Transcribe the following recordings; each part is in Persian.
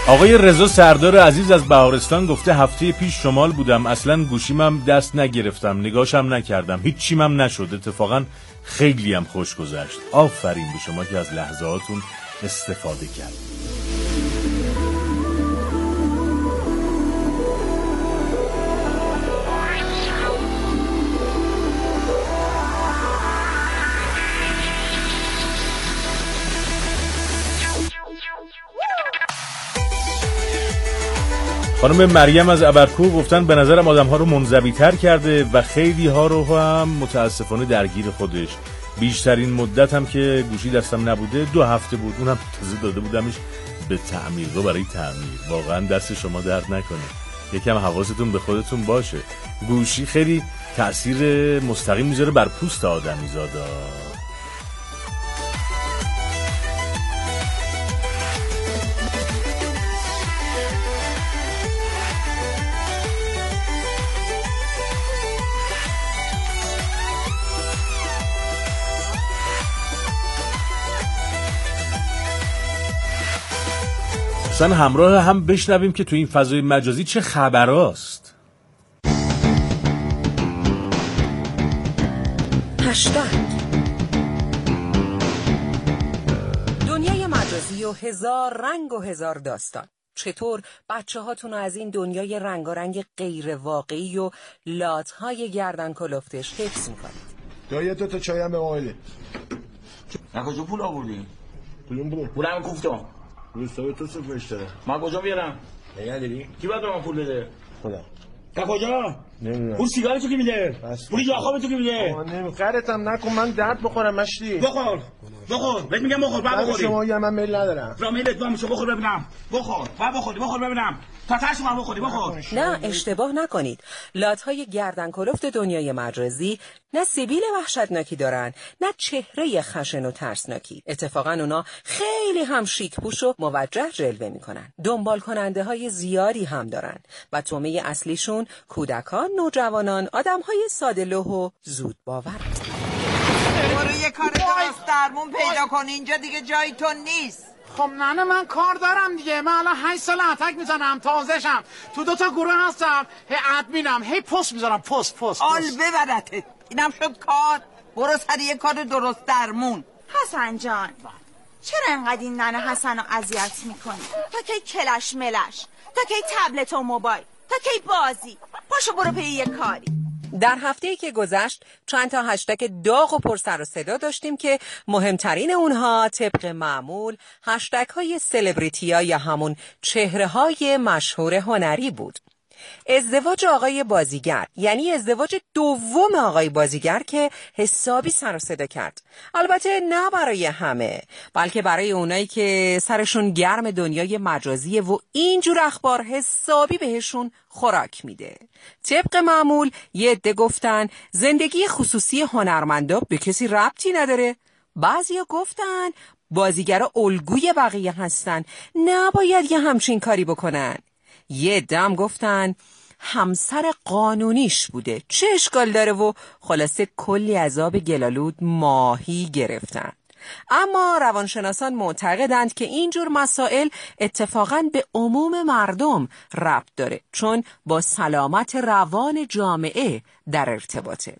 آقای رضا سردار عزیز از بهارستان گفته هفته پیش شمال بودم، اصلا گوشیمم دست نگرفتم، نگاشم نکردم، هیچیمم نشد، اتفاقا خیلی هم خوش گذشت. آفرین به شما که از لحظاتون استفاده کردید. خانم مریم از ابرکو گفتن به نظرم آدم‌ها رو منزوی‌تر کرده و خیلی ها رو هم متاسفانه درگیر خودش. بیشترین مدت هم که گوشی دستم نبوده 2 هفته بود، اونم تازه داده بودمش به تعمیرگاه برای تعمیر. واقعا دست شما درد نکنه. یکم حواستون به خودتون باشه. گوشی خیلی تأثیر مستقیم میذاره بر پوست آدمیزادا. اصلا همراه هم بشنویم که تو این فضای مجازی چه خبراست. دنیای مجازی و هزار رنگ و هزار داستان. چطور بچه هاتون از این دنیای رنگارنگ غیر واقعی و لاتهای گردن کلفتش حفظ میکنید؟ دایی 2 چای هم به ما بده. از کجا پول آوردی؟ پولم گفتم روستای تو سفرش داره. من کجا بیارم؟ نگه داری؟ کی باید به من پول بده؟ خدا. تا کجا؟ نمیدونم. پول سیگار تو کی میده؟ پول جاخاب تو کی میده؟ نمیخرتم نکن، من درد بخورم مشتی. بخور بهت میگم بخور. بعد بخوری. شما یا من میل ندارم. را میلت با میشه. بخور ببینم. بخور ببینم. تا تاش من بخوری. بخور. نه اشتباه نکنید. لات‌های گردن کلفت دنیای مجازی نه سیبیل وحشتناکی دارن، نه چهره خشن و ترسناکی. اتفاقا اونا خیلی هم شیک پوش و موجه جلوه میکنن. دنبال کننده های زیادی هم دارن و تومه اصلیشون کودکان، نوجوانان، آدم‌های ساده‌لوح و زود باور. برو یه کار درست درمون پیدا کن، اینجا دیگه جای تو نیست. خب ننه من کار دارم دیگه. من الان 8 سال اتک میزنم، تازه‌شم تو 2 تا گروه هستم، هی ادمینم، هی پست میذارم. پست آل ببرتت. اینم شد کار. برو سر یه کار درست درمون. حسن جان چرا انقدر این ننه حسن رو اذیت میکنی؟ تا کی کلش ملش، تا کی تبلت و موبایل، تا کی بازی؟ پاشو برو پی یه کاری. در هفته‌ای که گذشت چند تا هشتگ داغ و پر سر و صدا داشتیم که مهمترین اونها طبق معمول هشتگ‌های سلبریتی‌ها یا همون چهره‌های مشهور هنری بود. ازدواج آقای بازیگر، یعنی ازدواج دوم آقای بازیگر که حسابی سر و صدا کرد. البته نه برای همه، بلکه برای اونایی که سرشون گرم دنیای مجازیه و اینجور اخبار حسابی بهشون خوراک میده. طبق معمول یه عده گفتن زندگی خصوصی هنرمندا به کسی ربطی نداره. بعضیا گفتن بازیگرا الگوی بقیه هستن، نباید یه همچین کاری بکنن. یه دم گفتن همسر قانونیش بوده، چه اشکال داره، و خلاصه کلی عذاب گلالود ماهی گرفتن. اما روانشناسان معتقدند که اینجور مسائل اتفاقاً به عموم مردم ربط داره، چون با سلامت روان جامعه در ارتباطه.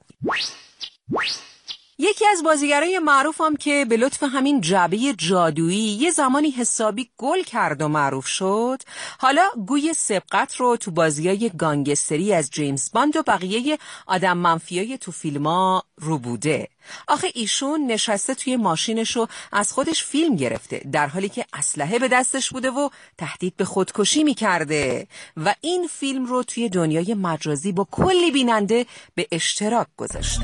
یکی از بازیگرای معروف هم که به لطف همین جعبه جادویی یه زمانی حسابی گل کرد و معروف شد، حالا گوی سبقت رو تو بازیای گانگستری از جیمز باند و بقیه آدم منفیای تو فیلم‌ها رو بوده. آخه ایشون نشسته توی ماشینش رو از خودش فیلم گرفته در حالی که اسلحه به دستش بوده و تهدید به خودکشی می‌کرده و این فیلم رو توی دنیای مجازی با کلی بیننده به اشتراک گذاشته.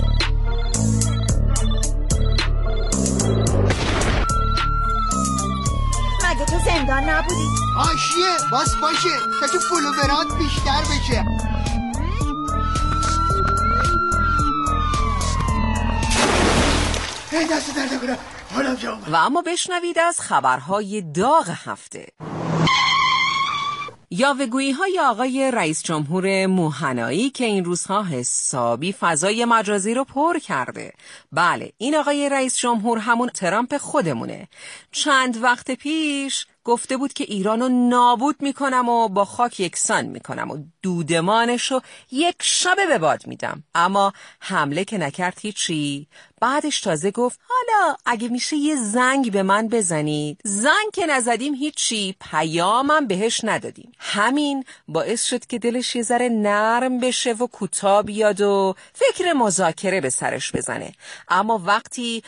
مگه تو زندان نبودی؟ آشیه باس باشه تا تو فلوورات بیشتر بشه. دست درد کنم حالم جا. و اما بشنوید از خبرهای داغ هفته. یاوه‌گویی‌های آقای رئیس جمهور موهنایی که این روزها حسابی فضای مجازی رو پر کرده. بله، این آقای رئیس جمهور همون ترامپ خودمونه. چند وقت پیش گفته بود که ایرانو نابود میکنم و با خاک یکسان میکنم و دودمانشو یک شبه به باد میدم. اما حمله که نکرد هیچی. بعدش تازه گفت حالا اگه میشه یه زنگ به من بزنید. زنگ که نزدیم هیچی، پیامم بهش ندادیم. همین باعث شد که دلش یه ذره نرم بشه و کوتاه بیاد و فکر مذاکره به سرش بزنه. اما وقتی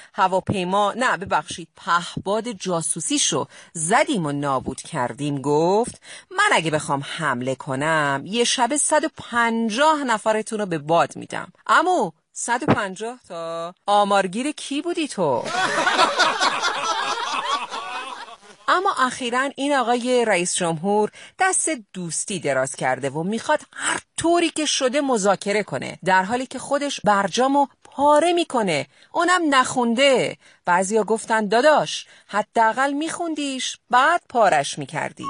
پهباد جاسوسیشو زدیم و نابود کردیم گفت من اگه بخوام حمله کنم یه شب 150 نفرتون رو به باد میدم. عمو 150 تا آمارگیر کی بودی تو؟ اما اخیراً این آقای رئیس جمهور دست دوستی دراز کرده و میخواد هر طوری که شده مذاکره کنه، در حالی که خودش برجامو پاره میکنه، اونم نخونده. بعضیا گفتن داداش حداقل میخوندیش بعد پارش میکردی.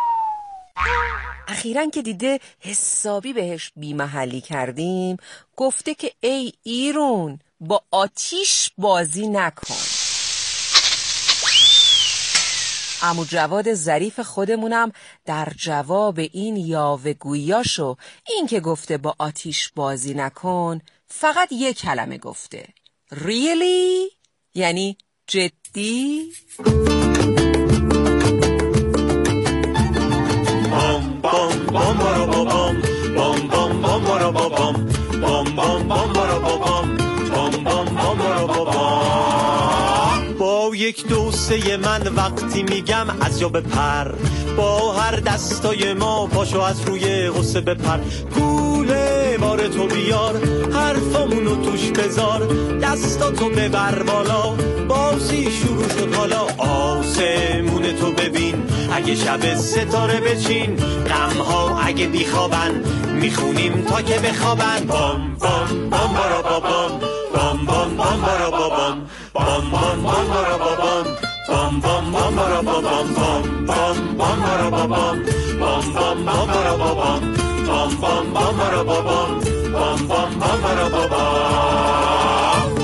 اخیراً که دیده حسابی بهش بی‌محلی کردیم گفته که ای ایرون با آتیش بازی نکن. عمو جواد ظریف خودمونم در جواب این یاوه‌گوییاشو، این که گفته با آتیش بازی نکن، فقط یک کلمه گفته really؟ یعنی جدی؟ بام بام بام بارا بام بام بام بام بارا بام بام بام بام بارا بام بام بام بام بارا بام. با یک دوسته من وقتی میگم از جا بپر، با هر دستای ما پاشو از روی غصه بپر. گوله بار تو بیار، حرفامونو توش بذار، دستاتو ببر بالا، بازی شروع شد حالا. آسمون تو ببین اگه شب ستاره بچین، غمها اگه بیخوابن میخونیم تا که بخوابن. بام بام بام بارا بابام بام بام بام بارا بابام بام بام بام بارا بابام بام بام بام بارا بابام بام بام بام بارا بابام بام بام بام بارا بابام بام بام بام بارا بابام بام بام بام بارا بابام.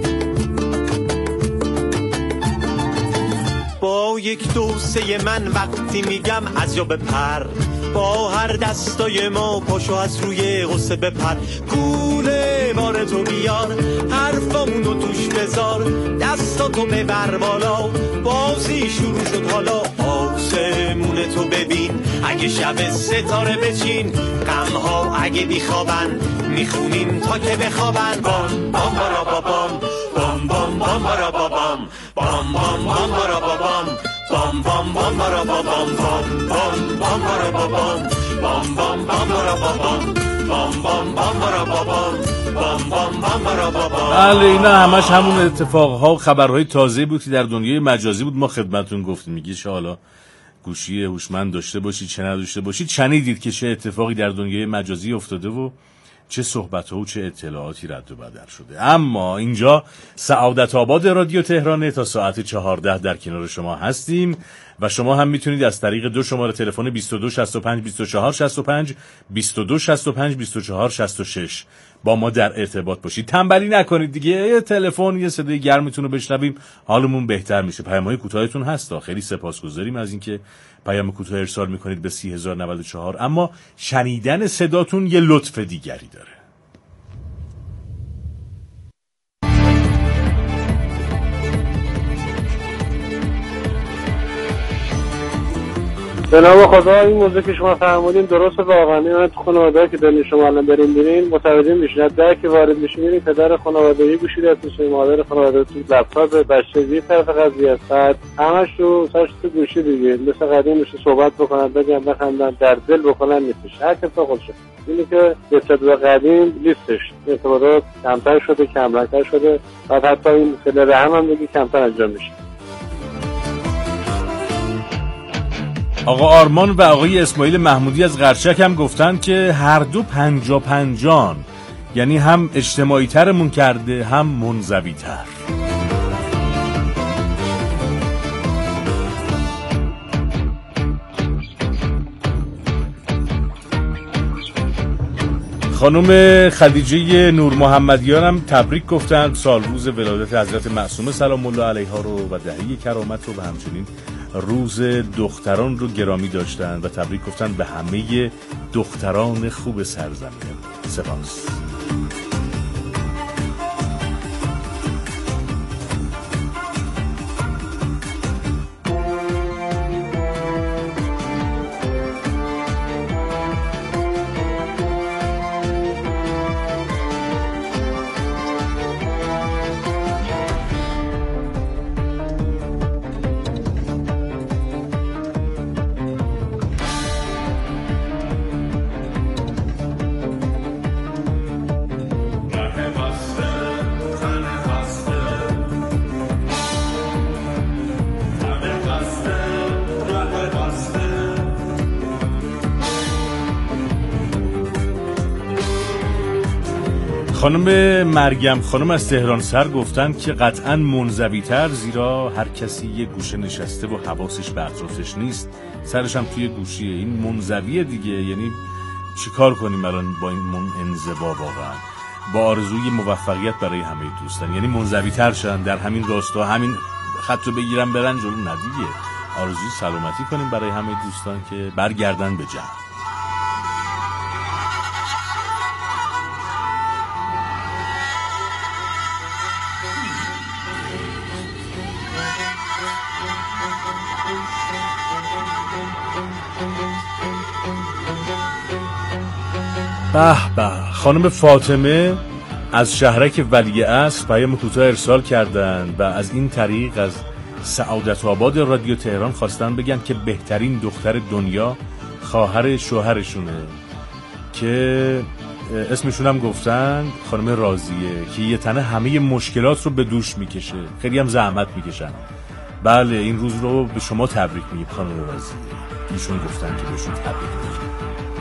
با یک دوسته من وقتی میگم از جا بپر، با هر دستای ما پاشو از روی غصه بپر. گوله بار تو بیار، حرفامونو توش بذار، دستاتو ببر بالا، بازی شروع شد حالا. آسمون تو ببین اگه شب ستاره بچین، غمها اگه بیخوابن میخونیم تا که بخوابن. بام بام بارا بابام بام بام بام بارا بابام بام بام بام بارا بابام بام بام بام بارا بابام بام بام بام بارا بابام بام بام بام بارا بابام بام بام بام بارا بابام بام بام بام بارا بابام. بله اینا همش همون اتفاقها و خبرهای تازه بود که در دنیای مجازی بود. ما خدمتتون گفتیم، میگه حالا گوشی هوشمند داشته باشید چه نداشته باشید، شنیدید که چه اتفاقی در دنیای مجازی افتاده و چه صحبت‌ها و چه اطلاعاتی رد و بدل شده. اما اینجا سعادت آباد رادیو تهرانه، تا ساعت 14 در کنار شما هستیم و شما هم میتونید از طریق دو شماره تلفن 22 65 24 65 22 65 24 66 با ما در ارتباط باشید. تنبلی نکنید دیگه، یه تلفن یه صدای گرمتون رو بشنویم حالمون بهتر میشه. پیام‌های کوتاهتون هست، خیلی سپاسگزاریم از اینکه پیام کوتاه ارسال میکنید به 3094. اما شنیدن صداتون یه لطف دیگری داره. به نام خدا، این موضوع که شما فرمودین درست واقعا. من تو خانواده که دارین شما الان دارین میرین متوجه میشین، در که وارد میشین پدر خانواده یه گوشی دستشه، مادر خانواده تو لپتاپ، بچه یه طرف قضیه است، همش تو سرش تو گوشی دیگه. مثل قدیم میشه صحبت بکنن، بگن بخندن، در دل بکنن نیستش. هر کس خودشه. اینی که به صدق قدیم نیستش، ارتباطات کمتر شده، کمرنگتر شده، بعد حتی این صله رحم هم دیگه کمتر انجام میشه. آقا آرمان و آقای اسماعیل محمودی از قرچک هم گفتن که هر دو 50-50، یعنی هم اجتماعی ترمون کرده هم منزوی تر. خانم خدیجه نور محمدیان هم تبریک گفتن سال روز ولادت حضرت معصومه سلام الله علیها رو و دهه کرامت رو، و همچنین روز دختران رو گرامی داشتن و تبریک گفتن به همه دختران خوب سرزمین. سپاس. خانم مریم خانم از تهران سر گفتن که قطعاً منزوی‌تر، زیرا هر کسی یه گوشه نشسته و حواسش به اطرافش نیست، سرش هم توی گوشیه. این منزویه دیگه، یعنی چیکار کنیم الان با این انزوا؟ واقعا با آرزوی موفقیت برای همه دوستان، یعنی منزوی‌تر شدن در همین راستا، همین خط رو بگیرن برن جلو. ندیگه، آرزوی سلامتی کنیم برای همه دوستان که برگردن به جمع. به به، خانم فاطمه از شهرک ولیعصر پیام کوتاه ارسال کردن و از این طریق از سعادت آباد رادیو تهران خواستن بگن که بهترین دختر دنیا خواهر شوهرشونه که اسمشون هم گفتن خانم راضیه که یه تنه همه مشکلات رو به دوش میکشه، خیلی هم زحمت میکشن. بله، این روز رو به شما تبریک میگیم خانم راضیه. ایشون گفتن که بهشون تبریک میگیم.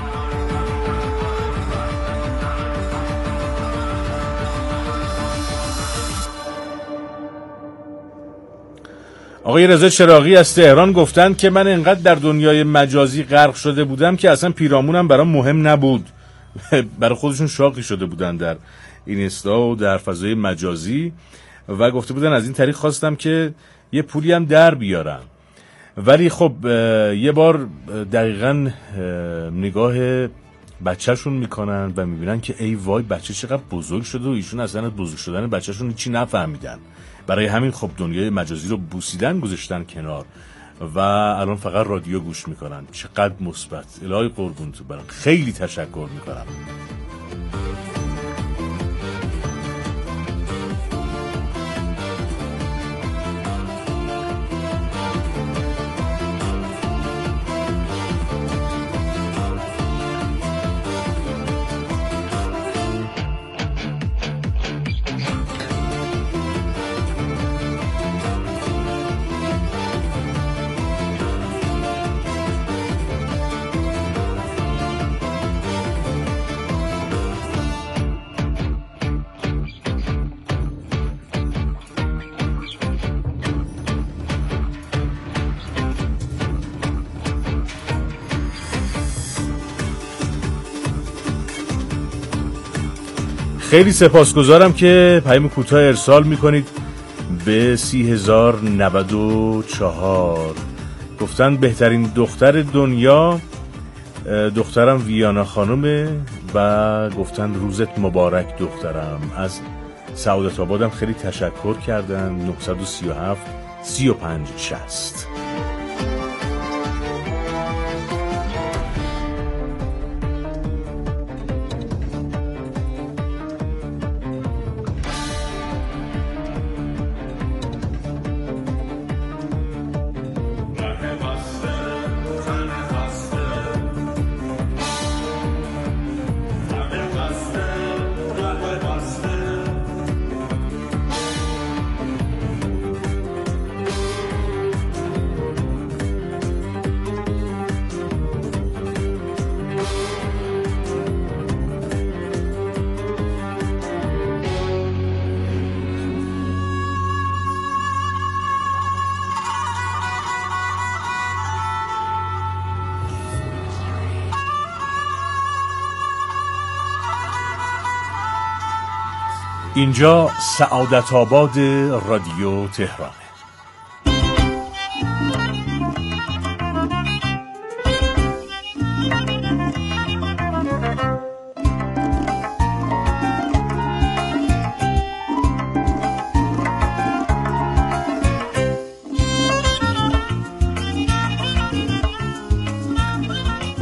آقای رضا چراغی از تهران گفتن که من انقدر در دنیای مجازی غرق شده بودم که اصلا پیرامونم برام مهم نبود. برای خودشون شاقی شده بودن در اینستا و در فضای مجازی و گفته بودن از این طریق خواستم که یه پولی هم در بیارم. ولی خب یه بار دقیقاً نگاه بچهشون میکنن و میبینن که ای وای بچه چقدر بزرگ شده و ایشون اصلا از بزرگ شدن بچهشون هیچی نفهمیدن. برای همین خب دنیای مجازی رو بوسیدن، گذاشتن کنار و الان فقط رادیو گوش میکنن. چقدر مثبت. الهی قربون تو برم، خیلی تشکر میکنم. خیلی سپاسگزارم که پیام کوتاه ارسال میکنید به 30,094. گفتن بهترین دختر دنیا دخترم ویانا خانومه و گفتن روزت مبارک دخترم. از سعادت آبادم خیلی تشکر کردن. 937 35 60. اینجا سعادت آباد رادیو تهرانه.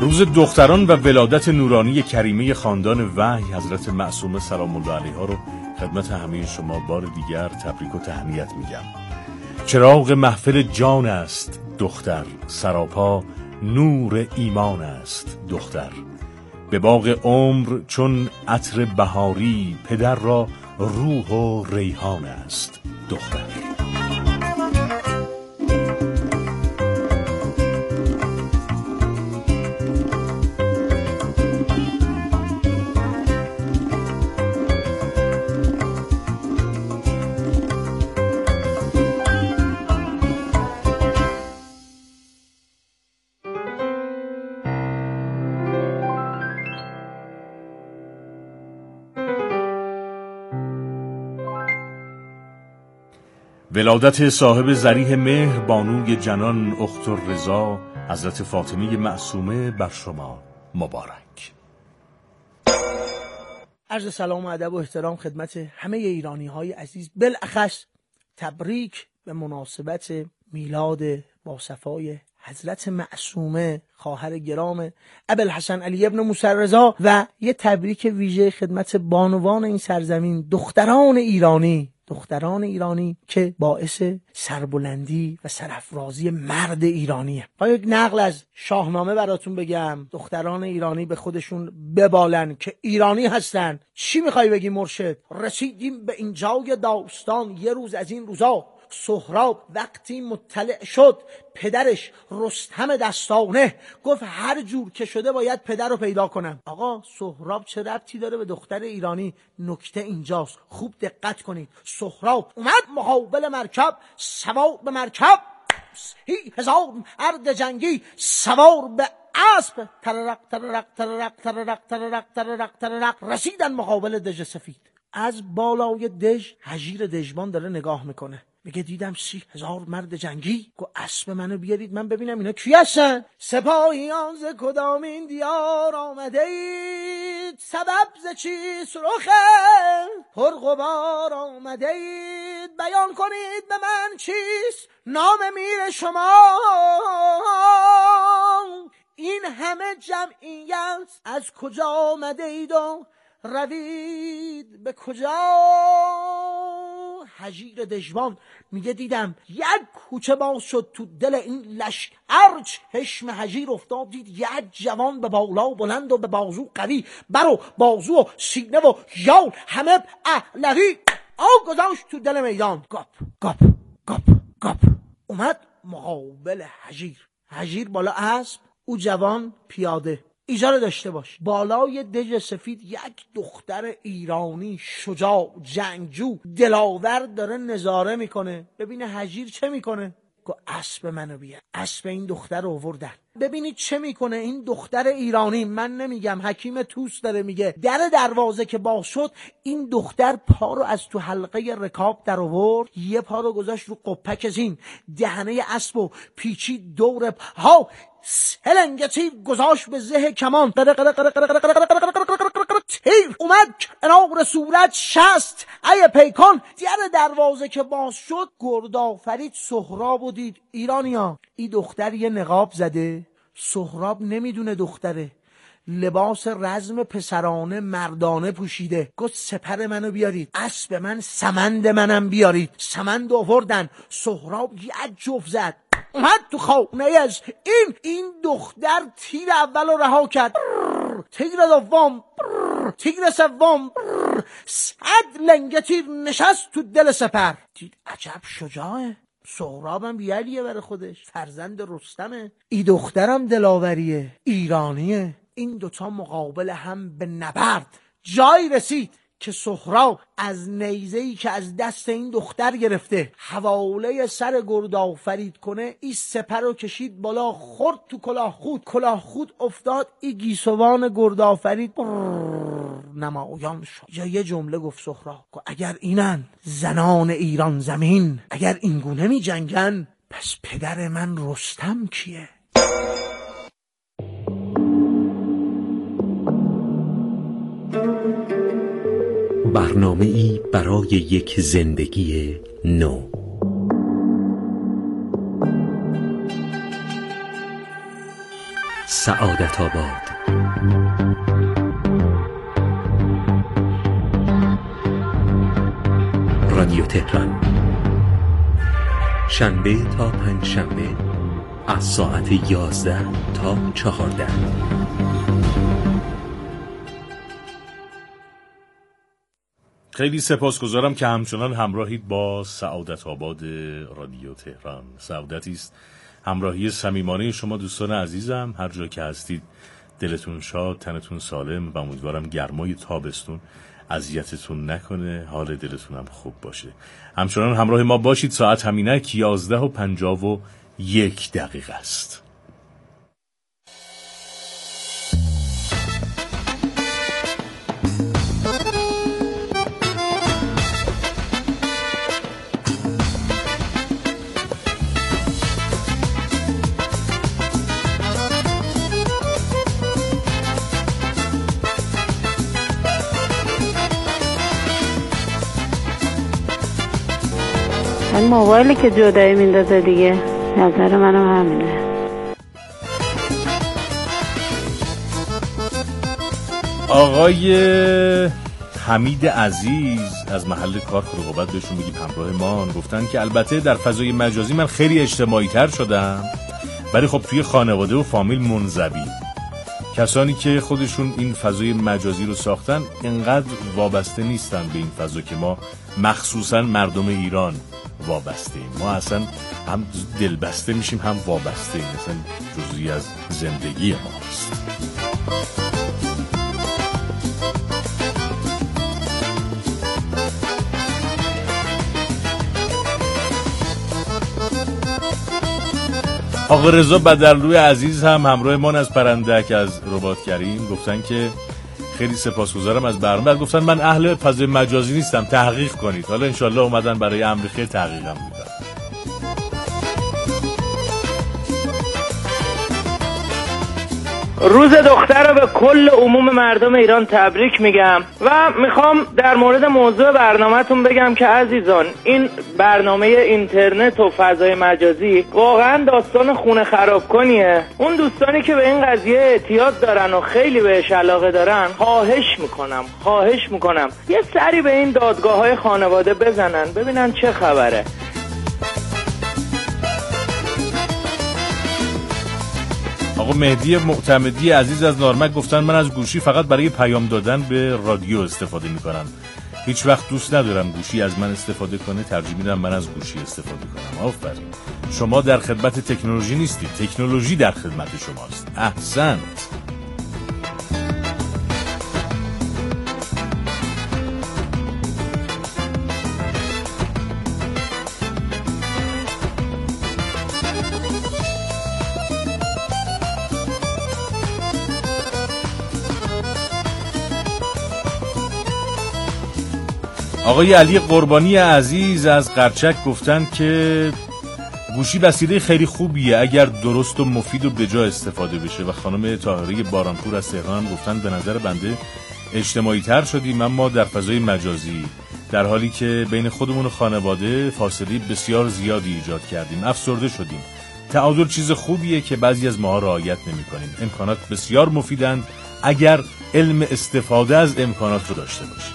روز دختران و ولادت نورانی کریمه خاندان وحی حضرت معصومه سلام الله علیها رو خدمت همه شما بار دیگر تبریک و تهنیت میگم. چراغ محفل جان است دختر، سراپا نور ایمان است دختر. به باغ عمر چون عطر بهاری، پدر را روح و ریحان است دختر. ولادت صاحب ذریح مهر بانوی جنان اخت الرضا حضرت فاطمه معصومه بر شما مبارک. عرض سلام و ادب و احترام خدمت همه ایرانی های عزیز، بالاخص تبریک به مناسبت میلاد باصفای حضرت معصومه خواهر گرام ابوالحسن علی ابن موسی رضا و یه تبریک ویژه خدمت بانوان این سرزمین، دختران ایرانی که باعث سربلندی و سرافرازی مرد ایرانیه. با یک نقل از شاهنامه براتون بگم، دختران ایرانی به خودشون ببالن که ایرانی هستن. چی میخوای بگی مرشد؟ رسیدیم به اینجای داستان، یه روز از این روزا سهراب وقتی مطلع شد پدرش رستم دستانه گفت هر جور که شده باید پدر رو پیدا کنم. آقا سهراب چه ربطی داره به دختر ایرانی؟ نکته اینجاست، خوب دقت کنید. سهراب اومد مقابل مرکب، سوار به مرکب 30,000 مرد جنگی سوار به اسب، تررق تررق تررق تررق تررق تررق تررق رسیدن مقابل دژ سفید. از بالای دژ هژیر دژبان داره نگاه میکنه، میگه دیدم 30,000 مرد جنگی. گو اسب منو بیارید من ببینم اینا کی هستن. سپاهیان ز کدامین دیار آمده اید، سبب ز چیست رخه پرغبار آمده اید، بیان کنید به من چیست نام میر شما. این همه جمعیت از کجا آمده اید و روید به کجا؟ هژیر دژبان میگه دیدم یک کوچه باز شد تو دل این لشکر، چشم هژیر افتاد دید یک جوان به بالا بلند و به بازو قوی، برو بازو و سینه و یال همه اهلوی، گذاشت تو دل میدان. گاپ گاپ گاپ گاپ اومد مقابل هژیر. هژیر بالا اسب، او جوان پیاده. ایجا داشته باش، بالای دژ سفید یک دختر ایرانی شجاع جنگجو دلاور داره نظاره میکنه. ببینه هژیر چه میکنه. گو اسب منو بیار. اسب این دختر رو آوردن. ببینید چه میکنه این دختر ایرانی. من نمیگم، حکیم توس داره میگه. در دروازه که باز شد این دختر پا رو از تو حلقه رکاب در آورد، یه پا رو گذاشت رو قپک زین، دهنه اسب و پیچید دور پا، هلنگ تیر گذاشت به زه کمان، تیر اومد کنار صورت شست ای پیکان. در دروازه که باز شد گردآفرید سهراب و دید. ایرانیا این دختر یه نقاب زده، سهراب نمیدونه دختره، لباس رزم پسرانه مردانه پوشیده. گفت سپر منو بیارید، اسب من سمند منم بیارید. سمند آوردن. سهراب یک جفت زد، اومد تو خانه از این دختر تیر اول رو رها کرد، تیر دوم، تیر سوم، 100 لنگه تیر نشست تو دل سپر. دید عجب شجاعه، سهرابم بیالیه برای خودش، فرزند رستمه. ای دخترم دلاوریه، ایرانیه. این دوتا مقابل هم به نبرد. جایی رسید که سهراب از نیزه‌ای که از دست این دختر گرفته حواله سر گردآفرید کنه، این سپر رو کشید بالا، خورد تو کلاه خود افتاد. این گیسوان گردآفرید نمایان شد. یه جمله گفت سهراب که اگر اینن زنان ایران زمین، اگر اینگونه می جنگن، پس پدر من رستم کیه؟ برنامه‌ای برای یک زندگی نو. سعادت آباد. رادیو تهران، شنبه تا پنجشنبه از ساعت 11 تا 14. خیلی سپاسگزارم که همچنان همراهید با سعادت آباد رادیو تهران. سعادتی است همراهی صمیمانه شما دوستان عزیزم. هر جا که هستید دلتون شاد، تنتون سالم و امیدوارم گرمای تابستون اذیتتون نکنه، حال دلتون هم خوب باشه. همچنان همراه ما باشید. ساعت همینک 11:51 است. این موبایلی که جدایی میندازه دیگه، نظر منم همینه. آقای حمید عزیز از محل کار خرقابت بهشون میگیم همراه ما، گفتن که البته در فضای مجازی من خیلی اجتماعی تر شدم، ولی خب توی خانواده و فامیل منزوی. کسانی که خودشون این فضای مجازی رو ساختن انقدر وابسته نیستن به این فضا که ما مخصوصا مردم ایران وابسته ایم. ما اصلا هم دلبسته میشیم هم وابسته ایم، اصلا جزئی از زندگی ماست. آقا رضا بدرلوی عزیز هم همراه ما از پرندک از رباطگریم گفتن که خیلی سپاسگزارم از برنامه. بعد گفتن من اهل فضای مجازی نیستم، تحقیق کنید. حالا انشالله اومدن برای امر خیر تحقیقم میکنن. روز دختر رو به کل عموم مردم ایران تبریک میگم و میخوام در مورد موضوع برنامه‌تون بگم که عزیزان، این برنامه اینترنت و فضای مجازی واقعا داستان خونه خراب کنیه. اون دوستانی که به این قضیه اعتیاد دارن و خیلی بهش علاقه دارن، خواهش میکنم یه سری به این دادگاه‌های خانواده بزنن ببینن چه خبره. آقا مهدی معتمدی عزیز از نارمک گفتن من از گوشی فقط برای پیام دادن به رادیو استفاده میکنم، هیچ وقت دوست ندارم گوشی از من استفاده کنه، ترجیح میدم من از گوشی استفاده کنم. آفرین، شما در خدمت تکنولوژی نیستید، تکنولوژی در خدمت شماست. احسنت. آقای علی قربانی عزیز از قرچک گفتن که گوشی وسیله خیلی خوبیه اگر درست و مفید و بجا استفاده بشه. و خانم طاهره بارانپور از تهران هم گفتن به نظر بنده اجتماعی تر شدیم اما در فضای مجازی، در حالی که بین خودمون و خانواده فاصله بسیار زیادی ایجاد کردیم، افسرده شدیم. تعادل چیز خوبیه که بعضی از ماها رعایت نمی‌کنیم. امکانات بسیار مفیدند اگر علم استفاده از امکانات رو داشته باشیم.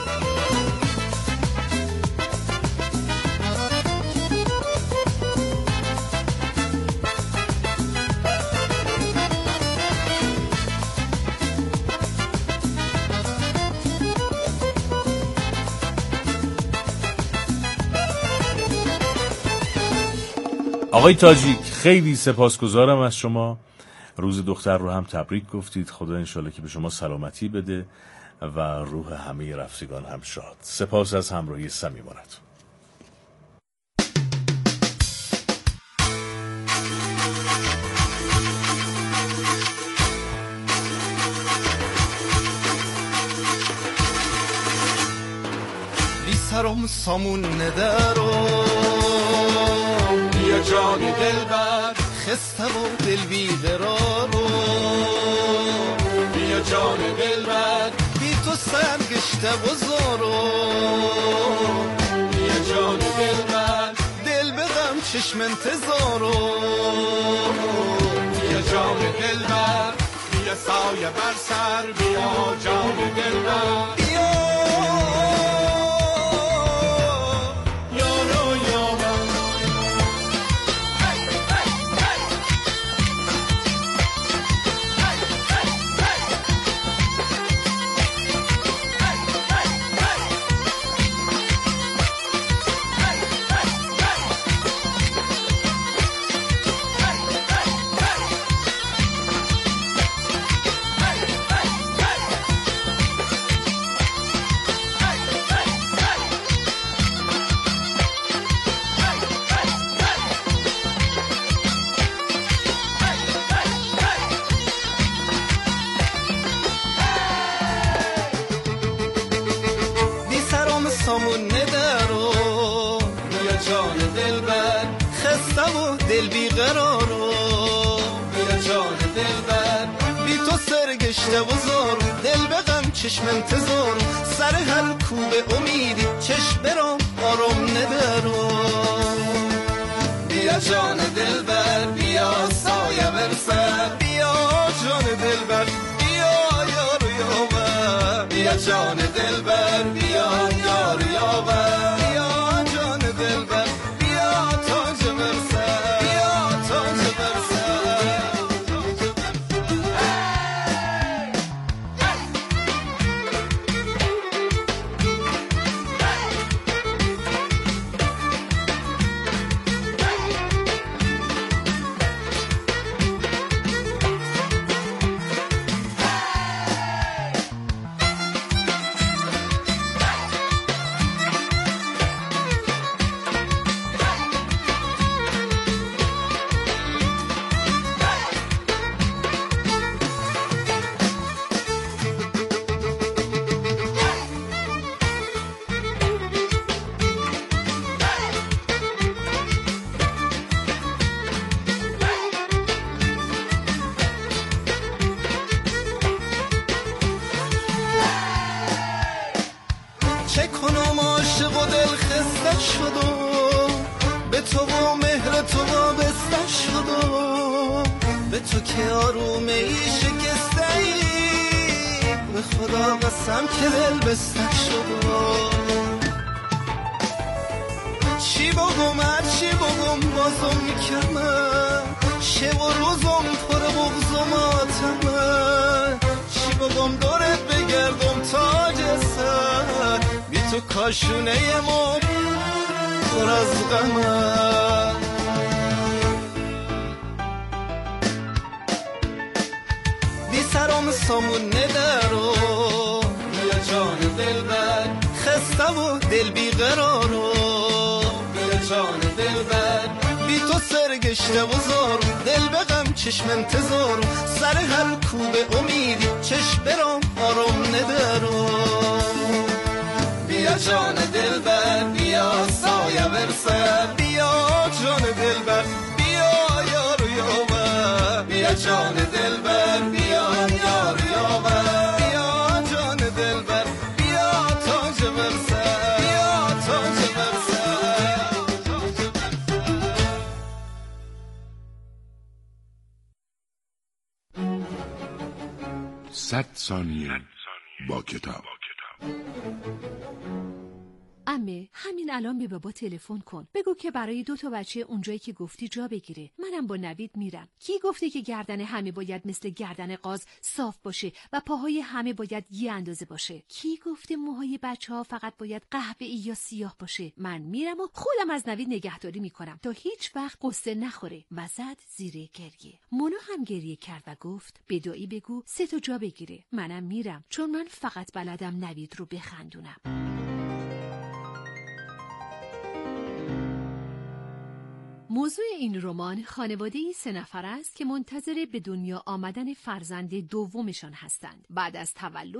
آقای تاجیک خیلی سپاسگزارم از شما. روز دختر رو هم تبریک گفتید. خدا انشالله که به شما سلامتی بده و روح همه رفتگان هم شاد. سپاس از همراهی صمیمانتون. بی سرم سامون ندارو بیا جان دلبر خسته و دل بی قرارو بیا جان دلبر بی تو سرگشته و زارو بیا جان دلبر دل بدم چشم انتظارو بیا جان جان دلبر بیا سایه بر سر بیا جان دلبر بیا یارو یارو سامون ندارو بیا جان دلبر خستم و دل بیقرارو بیا جان دلبر بی تو سرگشته و زار دل به غم چشم انتظار سر هر کوب امیدی چشم برام آرام ندارو بیا جان دلبر بیا سایه برسر بیا جان دلبر بیا یارو یاور بیا جان دلبر بیا یارو یاور بیا جان دلبر بیا تاج برسر بیا تاج برسر چه کنم عاشق و دل خسته شدم به تو و مهر تو وابسته شدم به تو که آرومه ای شکسته ای به خدا قسم که دل بسته شدم چی بگم هر چی بگم بازم میکمم شب و روزم پر بغض و ماتمه چی بگم دورت بگردم تاج سر بی تو کاشونه ما پر از غمه بی سرام سامون ندارو بیا جان دلبر خسته و دل بیقرارو بیا جان دلبر بی تو سرگشته و زار دل به غم چشم انتظار سر هر کوب امیدی چشم برام آرام ندارو بیا جان دلبر بیا سایه برسر بیا جان دلبر بیا یارو یاور بیا جان دلبر بیا یارو یاور بیا جان دلبر بیا تاج برسر بیا تاج برسر 100 ثانیه با کتاب. عمه همین الان به بابا تلفن کن بگو که برای 2 تا بچه اونجایی که گفتی جا بگیره. منم با نوید میرم. کی گفته که گردن همه باید مثل گردن قاز صاف باشه و پاهای همه باید یه اندازه باشه؟ کی گفته موهای بچه‌ها فقط باید قهوه‌ای یا سیاه باشه؟ من میرم و خودم از نوید نگهداری میکنم تا هیچ وقت قصه نخوره. و زد زیر گریه. مونا هم گریه کرد و گفت بدایی بگو 3 تا جا بگیره. منم میرم چون من فقط بلدم نوید رو بخندونم. موضوع این رمان خانواده‌ای 3 نفر است که منتظر به دنیا آمدن فرزند دومشان هستند. بعد از تولد